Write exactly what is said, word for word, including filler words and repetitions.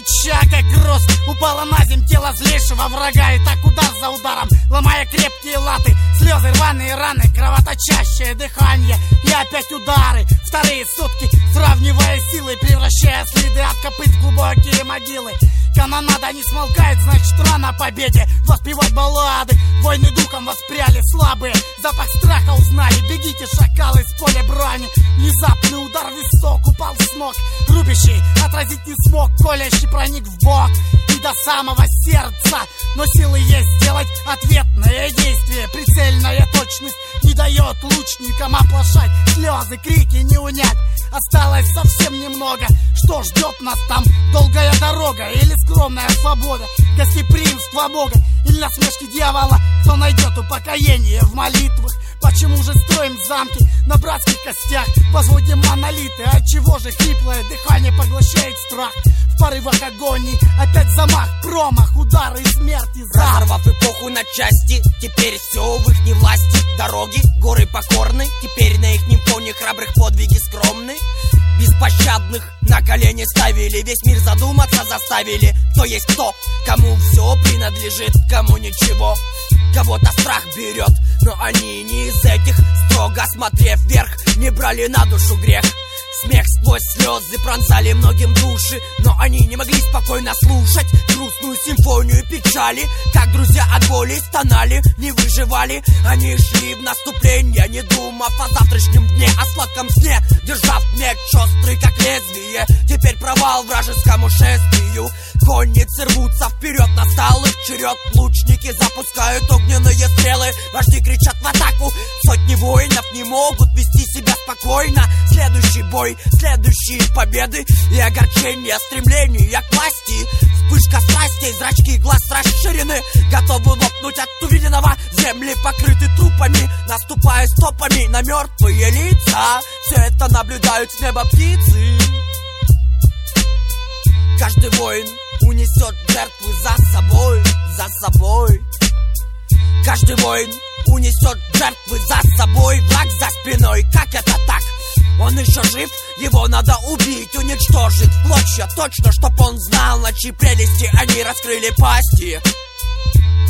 плеча, как груз, упало на земь тело злейшего врага. И так удар за ударом, ломая крепкие латы, слезы, рваные раны, кровоточащее дыхание. И опять удары, вторые сутки, сравнивая силы, превращая следы от копыт в глубокие могилы. Канонада не смолкает, значит рано победе воспевать баллады. Войны духом воспряли слабые, запах страха узнали. Бегите, шакалы, с поля брани. Внезапный удар в висок, упал с ног. Рубящий отразить не смог, колящий проник в бок и до самого сердца. Но силы есть сделать ответное действие. Прицельная точность не дает лучникам оплошать. Слезы, крики не унять, осталось совсем немного. Что ждет нас там? Долгая дорога или скромная свобода? Гостеприимство Бога или насмешки дьявола? Кто найдет упокоение в молитвах? Почему же строим замки на братских костях? Возводим монолиты, отчего же хриплое дыхание поглощает страх? В порывах агонии опять замах, промах, удары и смерти. Разорвав эпоху на части, теперь все в их власти. Дороги, горы покорны, теперь на их фоне храбрых подвиги скромны. Беспощадных на колени ставили, весь мир задуматься заставили. Кто есть кто, кому все принадлежит, кому ничего. Кого-то страх берет, но они не из этих. Строго смотрев вверх, не брали на душу грех. Смех сквозь слезы пронзали многим души, но они не могли спокойно слушать грустную симфонию печали. Как друзья от боли стонали, не выживали. Они шли в наступление, не думав о завтрашнем дне, о сладком сне, держав меч острый, как лезвие. Теперь провал вражескому шествию. Конницы рвутся вперед, настал их черед. Лучники запускают огненные стрелы, вожди кричат в атаку. Сотни воинов не могут вести себя спокойно. Следующий бой, следующие победы и огорчение, стремление к власти. Вспышка страстей, зрачки глаз расширены, готовы лопнуть от увиденного. Земли покрыты трупами, наступая стопами на мертвые лица. Все это наблюдают с неба птицы. Каждый воин унесет жертвы за собой, за собой. Каждый воин унесет жертвы за собой, враг за спиной. Как это так? Он еще жив, его надо убить, уничтожить в клочья. Точно, чтоб он знал, на чьи прелести они раскрыли пасти.